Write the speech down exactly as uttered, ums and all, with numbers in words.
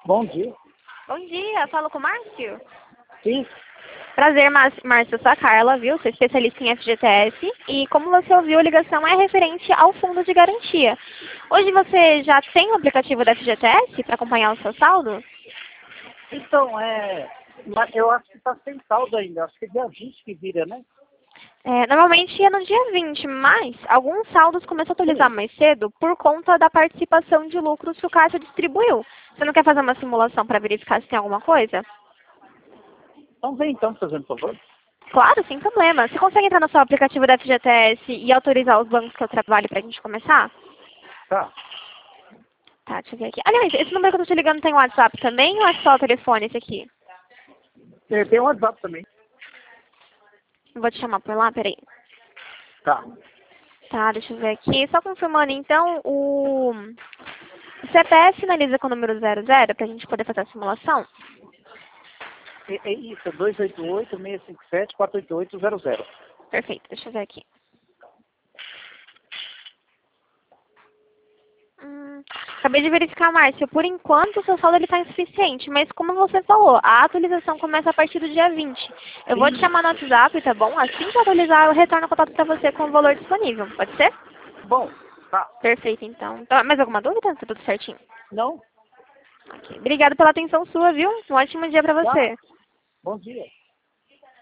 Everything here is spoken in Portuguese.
Bom dia. Bom dia, falo com o Márcio. Sim. Prazer, Mar- Márcio, eu sou a Carla, viu? Sou especialista em F G T S e como você ouviu, a ligação é referente ao fundo de garantia. Hoje você já tem o aplicativo da F G T S para acompanhar o seu saldo? Então, é... mas eu acho que está sem saldo ainda. Acho que é dia vinte que vira, né? É, normalmente é no dia vinte, mas alguns saldos começam a atualizar mais cedo por conta da participação de lucros que o Caixa distribuiu. Você não quer fazer uma simulação para verificar se tem alguma coisa? Então vem então, fazendo favor. Claro, sem problema. Você consegue entrar no seu aplicativo da F G T S e autorizar os bancos que eu trabalho para a gente começar? Tá. Tá, deixa eu ver aqui. Aliás, esse número que eu tô te ligando tem WhatsApp também ou é só o telefone esse aqui? É, tem um WhatsApp também. Eu vou te chamar por lá, peraí. Tá. Tá, deixa eu ver aqui. Só confirmando então, o, o C P F finaliza com o número zero zero pra gente poder fazer a simulação? É, é isso, dois oito oito, seis cinco sete, quatro oito oito zero zero. Perfeito, deixa eu ver aqui. Hum, acabei de verificar, Márcio. Por enquanto, o seu saldo está insuficiente, mas como você falou, a atualização começa a partir do dia vinte. Eu vou te chamar no WhatsApp, tá bom? Assim que eu atualizar, eu retorno o contato para você com o valor disponível. Pode ser? Bom, tá. Perfeito, então. Então, mais alguma dúvida? Tá tudo certinho? Não? Ok. Obrigada pela atenção sua, viu? Um ótimo dia para Tá. você. Bom dia.